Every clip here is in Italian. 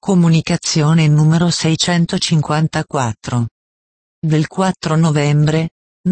Comunicazione numero 654. Del 4 novembre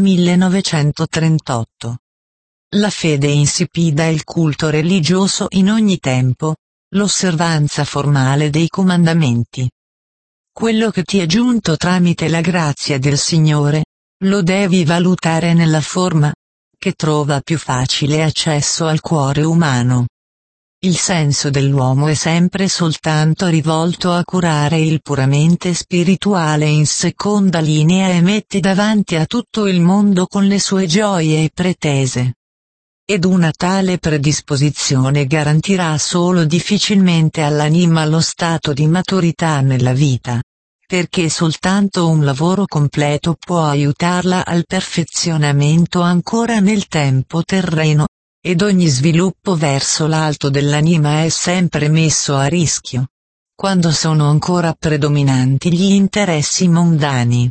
1938. La fede insipida e il culto religioso in ogni tempo, l'osservanza formale dei comandamenti. Quello che ti è giunto tramite la grazia del Signore, lo devi valutare nella forma che trova più facile accesso al cuore umano. Il senso dell'uomo è sempre soltanto rivolto a curare il puramente spirituale in seconda linea e mette davanti a tutto il mondo con le sue gioie e pretese. Ed una tale predisposizione garantirà solo difficilmente all'anima lo stato di maturità nella vita, perché soltanto un lavoro completo può aiutarla al perfezionamento ancora nel tempo terreno. Ed ogni sviluppo verso l'alto dell'anima è sempre messo a rischio, quando sono ancora predominanti gli interessi mondani.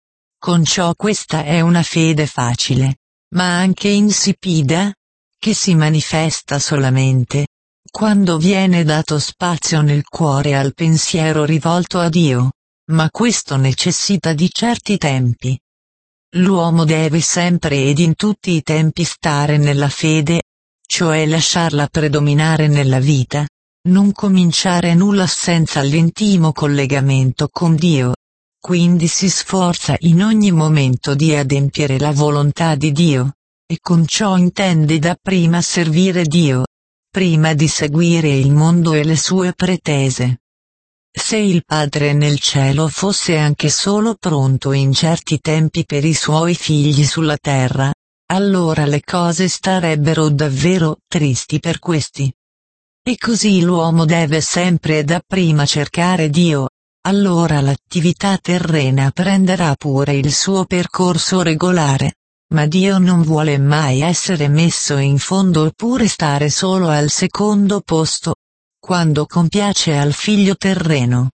Con ciò questa è una fede facile, ma anche insipida, che si manifesta solamente quando viene dato spazio nel cuore al pensiero rivolto a Dio, ma questo necessita di certi tempi. L'uomo deve sempre ed in tutti i tempi stare nella fede, cioè lasciarla predominare nella vita, non cominciare nulla senza l'intimo collegamento con Dio. Quindi si sforza in ogni momento di adempiere la volontà di Dio, e con ciò intende dapprima servire Dio, prima di seguire il mondo e le sue pretese. Se il Padre nel cielo fosse anche solo pronto in certi tempi per i suoi figli sulla terra, allora le cose starebbero davvero tristi per questi. E così l'uomo deve sempre dapprima cercare Dio, allora l'attività terrena prenderà pure il suo percorso regolare, ma Dio non vuole mai essere messo in fondo oppure stare solo al secondo posto, quando compiace al figlio terreno.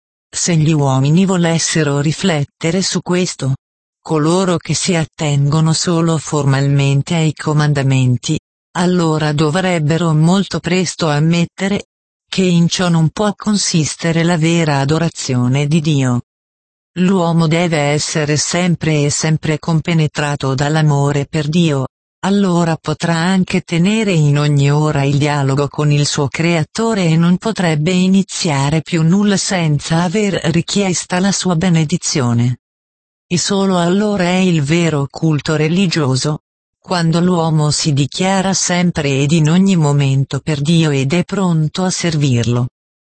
Se gli uomini volessero riflettere su questo, coloro che si attengono solo formalmente ai comandamenti, allora dovrebbero molto presto ammettere che in ciò non può consistere la vera adorazione di Dio. L'uomo deve essere sempre e sempre compenetrato dall'amore per Dio, allora potrà anche tenere in ogni ora il dialogo con il suo Creatore e non potrebbe iniziare più nulla senza aver richiesta la sua benedizione. E solo allora è il vero culto religioso, quando l'uomo si dichiara sempre ed in ogni momento per Dio ed è pronto a servirlo.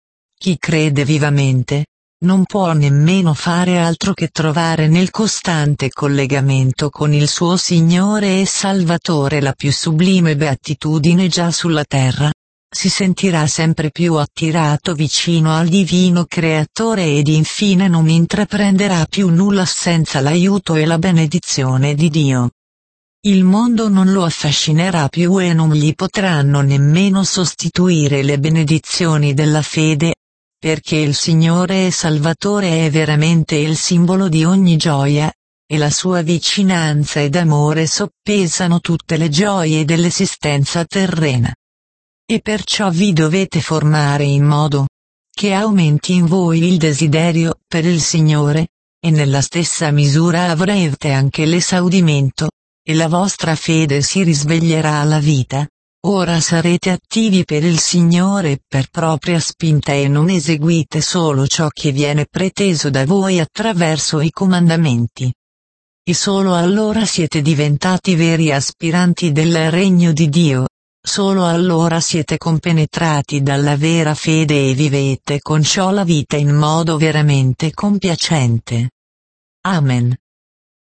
Chi crede vivamente, non può nemmeno fare altro che trovare nel costante collegamento con il suo Signore e Salvatore la più sublime beatitudine già sulla terra. Si sentirà sempre più attirato vicino al divino Creatore ed infine non intraprenderà più nulla senza l'aiuto e la benedizione di Dio. Il mondo non lo affascinerà più e non gli potranno nemmeno sostituire le benedizioni della fede, perché il Signore e Salvatore è veramente il simbolo di ogni gioia, e la sua vicinanza ed amore soppesano tutte le gioie dell'esistenza terrena. E perciò vi dovete formare in modo che aumenti in voi il desiderio per il Signore, e nella stessa misura avrete anche l'esaudimento, e la vostra fede si risveglierà alla vita. Ora sarete attivi per il Signore per propria spinta e non eseguite solo ciò che viene preteso da voi attraverso i comandamenti. E solo allora siete diventati veri aspiranti del regno di Dio, solo allora siete compenetrati dalla vera fede e vivete con ciò la vita in modo veramente compiacente. Amen.